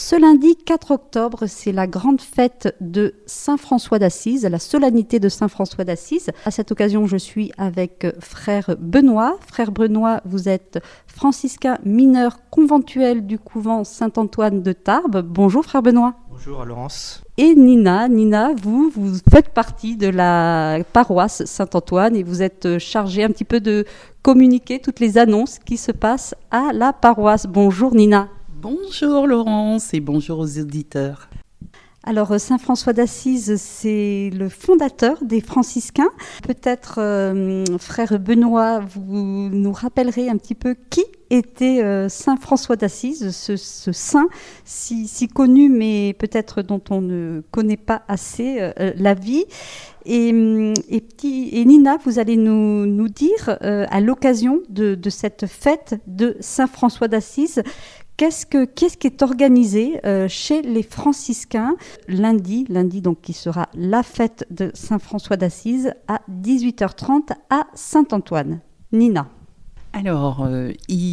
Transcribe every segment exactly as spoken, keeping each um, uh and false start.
ce lundi quatre octobre, c'est la grande fête de Saint François d'Assise, la solennité de Saint François d'Assise. À cette occasion, je suis avec frère Benoît. Frère Benoît, vous êtes franciscain mineur conventuel du couvent Saint-Antoine de Tarbes. Bonjour frère Benoît. Bonjour Laurence. Et Nina, Nina, vous, vous faites partie de la paroisse Saint-Antoine et vous êtes chargée un petit peu de communiquer toutes les annonces qui se passent à la paroisse. Bonjour Nina. Bonjour Laurence et bonjour aux auditeurs. Alors Saint François d'Assise, c'est le fondateur des franciscains. Peut-être, euh, frère Benoît, vous nous rappellerez un petit peu qui était euh, Saint François d'Assise, ce, ce saint si, si connu, mais peut-être dont on ne connaît pas assez euh, la vie. Et, et, petit, et Nina, vous allez nous, nous dire, euh, à l'occasion de, de cette fête de Saint François d'Assise, Qu'est-ce, que, qu'est-ce qui est organisé euh, chez les franciscains lundi, lundi donc qui sera la fête de Saint François d'Assise à dix-huit heures trente à Saint-Antoine. Nina. Alors, euh,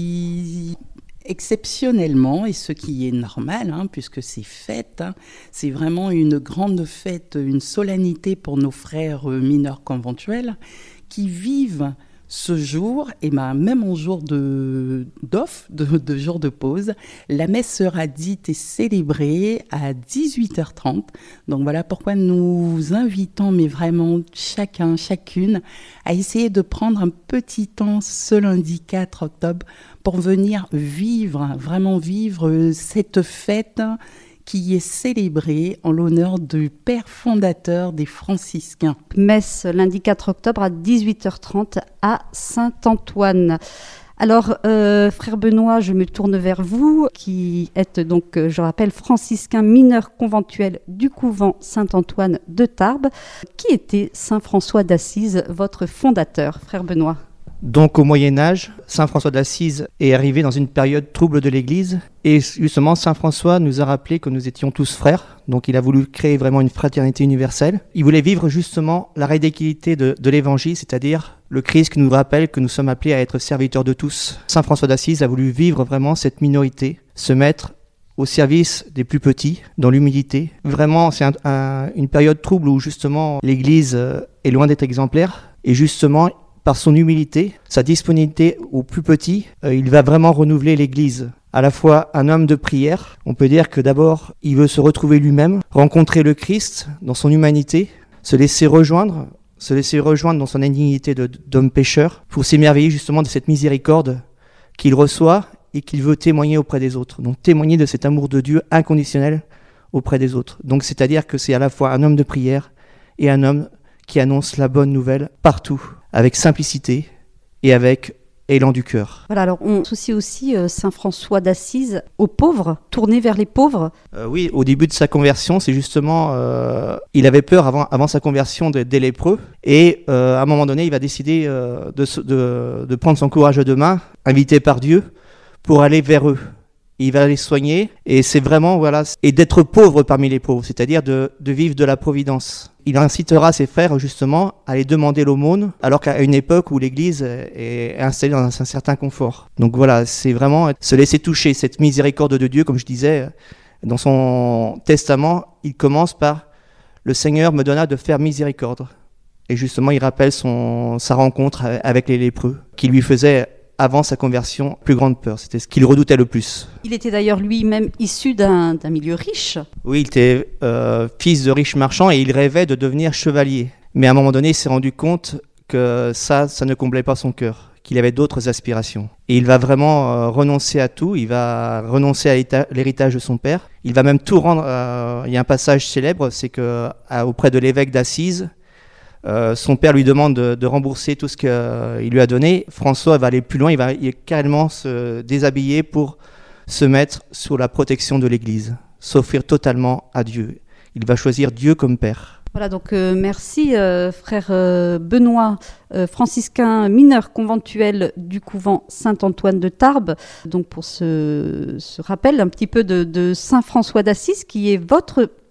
il... exceptionnellement, et ce qui est normal, hein, puisque c'est fête, hein, c'est vraiment une grande fête, une solennité pour nos frères euh, mineurs conventuels qui vivent ce jour, et ben, même en jour de, d'off, de, de jour de pause, la messe sera dite et célébrée à dix-huit heures trente. Donc voilà pourquoi nous invitons, mais vraiment chacun, chacune, à essayer de prendre un petit temps ce lundi quatre octobre pour venir vivre, vraiment vivre cette fête qui est célébrée en l'honneur du père fondateur des franciscains. Messe lundi quatre octobre à dix-huit heures trente à Saint-Antoine. Alors, euh, frère Benoît, je me tourne vers vous, qui êtes donc, je rappelle, franciscain mineur conventuel du couvent Saint-Antoine de Tarbes. Qui était Saint François d'Assise, votre fondateur, frère Benoît ? Donc au Moyen-Âge, Saint François d'Assise est arrivé dans une période trouble de l'Église. Et justement, Saint François nous a rappelé que nous étions tous frères. Donc il a voulu créer vraiment une fraternité universelle. Il voulait vivre justement la radicalité de, de l'Évangile, c'est-à-dire le Christ qui nous rappelle que nous sommes appelés à être serviteurs de tous. Saint François d'Assise a voulu vivre vraiment cette minorité, se mettre au service des plus petits, dans l'humilité. Vraiment, c'est un, un, une période trouble où justement l'Église est loin d'être exemplaire. Et justement, par son humilité, sa disponibilité aux plus petits, euh, il va vraiment renouveler l'Église. À la fois un homme de prière, on peut dire que d'abord, il veut se retrouver lui-même, rencontrer le Christ dans son humanité, se laisser rejoindre, se laisser rejoindre dans son indignité de, d'homme pécheur, pour s'émerveiller justement de cette miséricorde qu'il reçoit et qu'il veut témoigner auprès des autres. Donc témoigner de cet amour de Dieu inconditionnel auprès des autres. Donc c'est-à-dire que c'est à la fois un homme de prière et un homme qui annonce la bonne nouvelle partout, avec simplicité et avec élan du cœur. Voilà, alors on associe aussi euh, Saint François d'Assise aux pauvres, tourné vers les pauvres. Euh, oui, au début de sa conversion, c'est justement, euh, il avait peur avant, avant sa conversion de, des lépreux, et euh, à un moment donné, il va décider euh, de, de, de prendre son courage à deux mains, invité par Dieu, pour aller vers eux. Il va les soigner, et c'est vraiment, voilà, et d'être pauvre parmi les pauvres, c'est-à-dire de, de vivre de la providence. Il incitera ses frères, justement, à aller demander l'aumône, alors qu'à une époque où l'Église est installée dans un certain confort. Donc voilà, c'est vraiment se laisser toucher, cette miséricorde de Dieu, comme je disais, dans son testament, il commence par « Le Seigneur me donna de faire miséricorde ». Et justement, il rappelle son, sa rencontre avec les lépreux, qui lui faisait avant sa conversion, plus grande peur. C'était ce qu'il redoutait le plus. Il était d'ailleurs lui-même issu d'un, d'un milieu riche. Oui, il était euh, fils de riches marchands et il rêvait de devenir chevalier. Mais à un moment donné, il s'est rendu compte que ça, ça ne comblait pas son cœur, qu'il avait d'autres aspirations. Et il va vraiment euh, renoncer à tout, il va renoncer à l'héritage de son père. Il va même tout rendre... Euh, il y a un passage célèbre, c'est que à, auprès de l'évêque d'Assise, Euh, son père lui demande de, de rembourser tout ce qu'il euh, lui a donné. François va aller plus loin, il va, il va carrément se déshabiller pour se mettre sous la protection de l'Église, s'offrir totalement à Dieu. Il va choisir Dieu comme père. Voilà, donc euh, merci euh, frère euh, Benoît, euh, franciscain mineur conventuel du couvent Saint-Antoine de Tarbes, donc pour ce, ce rappel un petit peu de, de Saint François d'Assise qui est votre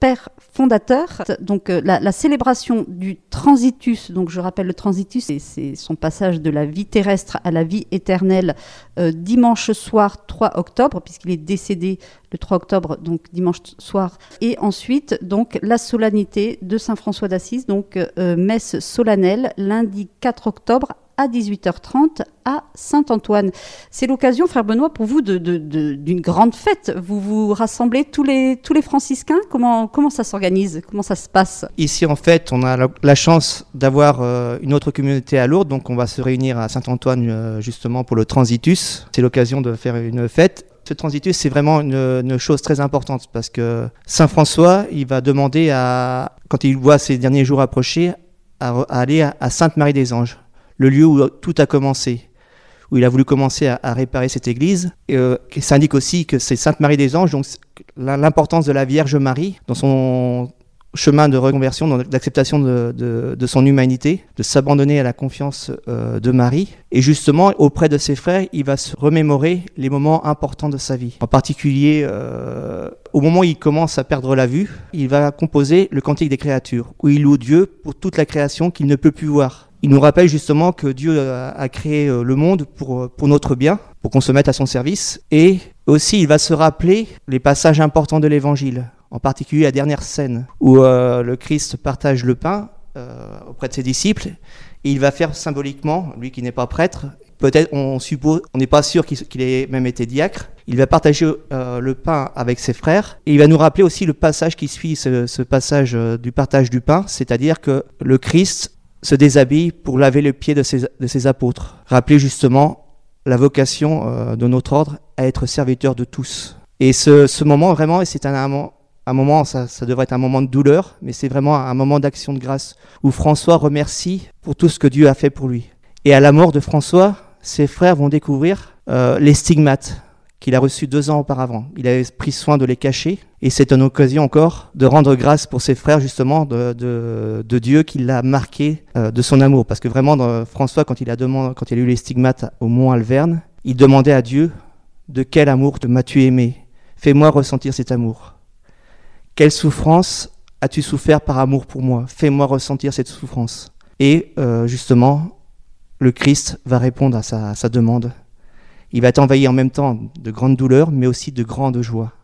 père fondateur. Donc euh, la, la célébration du transitus, donc je rappelle le transitus, c'est, c'est son passage de la vie terrestre à la vie éternelle euh, dimanche soir trois octobre, puisqu'il est décédé le trois octobre, donc dimanche soir. Et ensuite, donc la solennité de Saint François d'Assise, donc euh, messe solennelle lundi quatre octobre à dix-huit heures trente à Saint-Antoine. C'est l'occasion, frère Benoît, pour vous de, de, de, d'une grande fête. Vous vous rassemblez tous les, tous les franciscains. Comment, comment ça s'organise? Comment ça se passe? Ici, en fait, on a la, la chance d'avoir euh, une autre communauté à Lourdes, donc on va se réunir à Saint-Antoine euh, justement pour le Transitus. C'est l'occasion de faire une fête. Ce Transitus, c'est vraiment une, une chose très importante parce que Saint François, il va demander, à, quand il voit ses derniers jours approcher, à, à aller à, à Sainte-Marie-des-Anges, le lieu où tout a commencé, où il a voulu commencer à, à réparer cette église. Et, euh, ça indique aussi que c'est Sainte-Marie-des-Anges, donc l'importance de la Vierge Marie dans son chemin de reconversion, dans d'acceptation de, de, de son humanité, de s'abandonner à la confiance euh, de Marie. Et justement, auprès de ses frères, il va se remémorer les moments importants de sa vie. En particulier, euh, au moment où il commence à perdre la vue, il va composer le Cantique des créatures, où il loue Dieu pour toute la création qu'il ne peut plus voir. Il nous rappelle justement que Dieu a, a créé le monde pour, pour notre bien, pour qu'on se mette à son service. Et aussi, il va se rappeler les passages importants de l'Évangile, en particulier la dernière scène où euh, le Christ partage le pain euh, auprès de ses disciples. Et il va faire symboliquement, lui qui n'est pas prêtre, peut-être on suppose, on n'est pas sûr qu'il, qu'il ait même été diacre, il va partager euh, le pain avec ses frères. Et il va nous rappeler aussi le passage qui suit ce, ce passage euh, du partage du pain, c'est-à-dire que le Christ se déshabille pour laver les pieds de ses, de ses apôtres. Rappeler justement la vocation euh, de notre ordre à être serviteur de tous. Et ce, ce moment, vraiment, c'est un, un, un moment, ça, ça devrait être un moment de douleur, mais c'est vraiment un moment d'action de grâce, où François remercie pour tout ce que Dieu a fait pour lui. Et à la mort de François, ses frères vont découvrir euh, les stigmates qu'il a reçus deux ans auparavant. Il avait pris soin de les cacher, et c'est une occasion encore de rendre grâce pour ses frères, justement, de, de, de Dieu qui l'a marqué euh, de son amour. Parce que vraiment, dans, François, quand il, a demandé, quand il a eu les stigmates au mont Alverne, il demandait à Dieu, de quel amour m'as-tu aimé? Fais-moi ressentir cet amour. Quelle souffrance as-tu souffert par amour pour moi? Fais-moi ressentir cette souffrance. Et euh, justement, le Christ va répondre à sa, à sa demande. Il va t'envahir en même temps de grandes douleurs, mais aussi de grandes joies.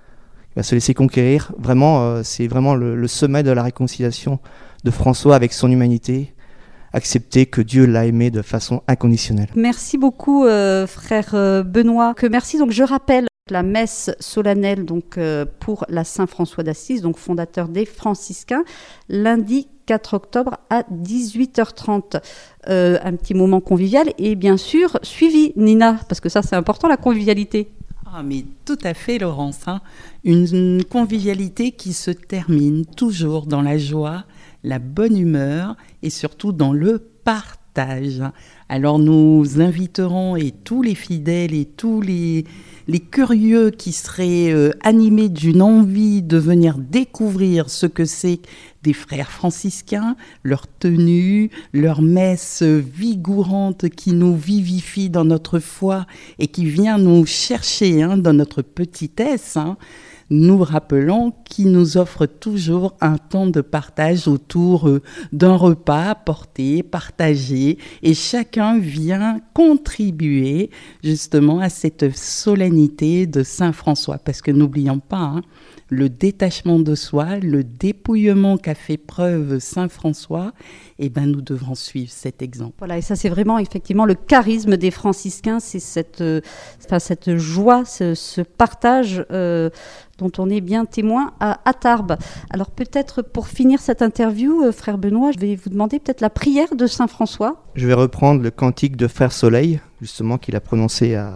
Il va se laisser conquérir. Vraiment, euh, c'est vraiment le, le sommet de la réconciliation de François avec son humanité. Accepter que Dieu l'a aimé de façon inconditionnelle. Merci beaucoup, euh, frère Benoît. Que merci. Donc, je rappelle la messe solennelle donc, euh, pour la Saint François d'Assise, donc fondateur des franciscains, lundi quatre octobre à dix-huit heures trente. Euh, un petit moment convivial et bien sûr suivi, Nina, parce que ça c'est important, la convivialité. Ah mais tout à fait, Laurence, hein. Une, une convivialité qui se termine toujours dans la joie, la bonne humeur et surtout dans le partage. Alors nous inviterons et tous les fidèles et tous les, les curieux qui seraient euh, animés d'une envie de venir découvrir ce que c'est des frères franciscains, leur tenue, leur messe vigourante qui nous vivifie dans notre foi et qui vient nous chercher hein, dans notre petitesse, hein, nous rappelons qu'ils nous offrent toujours un temps de partage autour euh, d'un repas porté, partagé, et chacun vient contribuer justement à cette solennité de Saint François. Parce que n'oublions pas, hein, le détachement de soi, le dépouillement qu'a fait preuve Saint François, eh ben nous devrons suivre cet exemple. Voilà, et ça c'est vraiment effectivement le charisme des franciscains, c'est cette, euh, enfin, cette joie, ce, ce partage euh, dont on est bien témoin à, à Tarbes. Alors peut-être pour finir cette interview, euh, frère Benoît, je vais vous demander peut-être la prière de Saint François. Je vais reprendre le cantique de Frère Soleil, justement qu'il a prononcé à,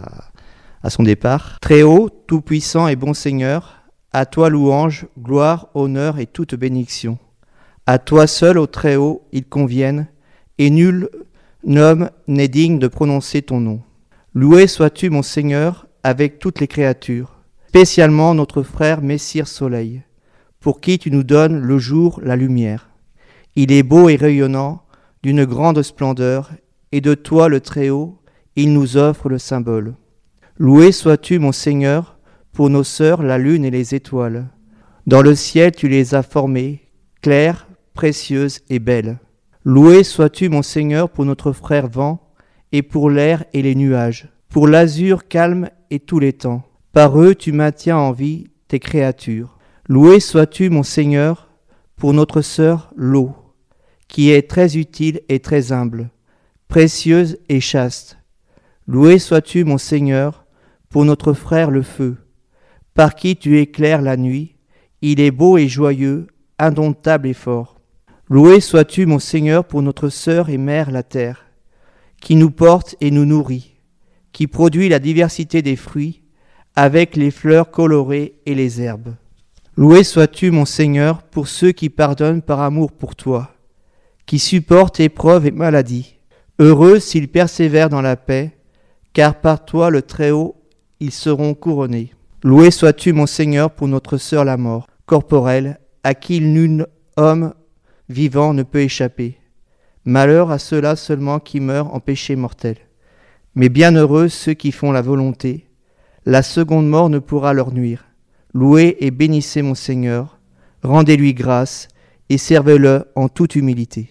à son départ. Très haut, tout-puissant et bon Seigneur, à toi louange, gloire, honneur et toute bénédiction. À toi seul, au Très-Haut, ils conviennent, et nul homme n'est digne de prononcer ton nom. Loué sois-tu, mon Seigneur, avec toutes les créatures, spécialement notre frère Messire Soleil, pour qui tu nous donnes le jour, la lumière. Il est beau et rayonnant, d'une grande splendeur, et de toi, le Très-Haut, il nous offre le symbole. Loué sois-tu, mon Seigneur, pour nos sœurs, la lune et les étoiles, Dans le ciel tu les as formées, claires, précieuses et belles. Loué sois-tu mon Seigneur pour notre frère vent, et pour l'air et les nuages, pour l'azur calme et tous les temps. Par eux tu maintiens en vie tes créatures. Loué sois-tu mon Seigneur pour notre sœur l'eau, qui est très utile et très humble, précieuse et chaste. Loué sois-tu mon Seigneur pour notre frère le feu, par qui tu éclaires la nuit, il est beau et joyeux, indomptable et fort. Loué sois-tu mon Seigneur pour notre sœur et mère la terre, qui nous porte et nous nourrit, qui produit la diversité des fruits, avec les fleurs colorées et les herbes. Loué sois-tu mon Seigneur pour ceux qui pardonnent par amour pour toi, qui supportent épreuves et maladies. Heureux s'ils persévèrent dans la paix, car par toi le Très-Haut, ils seront couronnés. Loué sois-tu mon Seigneur pour notre sœur la mort, corporelle, à qui nul homme vivant ne peut échapper. Malheur à ceux-là seulement qui meurent en péché mortel. Mais bienheureux ceux qui font la volonté. La seconde mort ne pourra leur nuire. Louez et bénissez mon Seigneur, rendez-lui grâce et servez-le en toute humilité.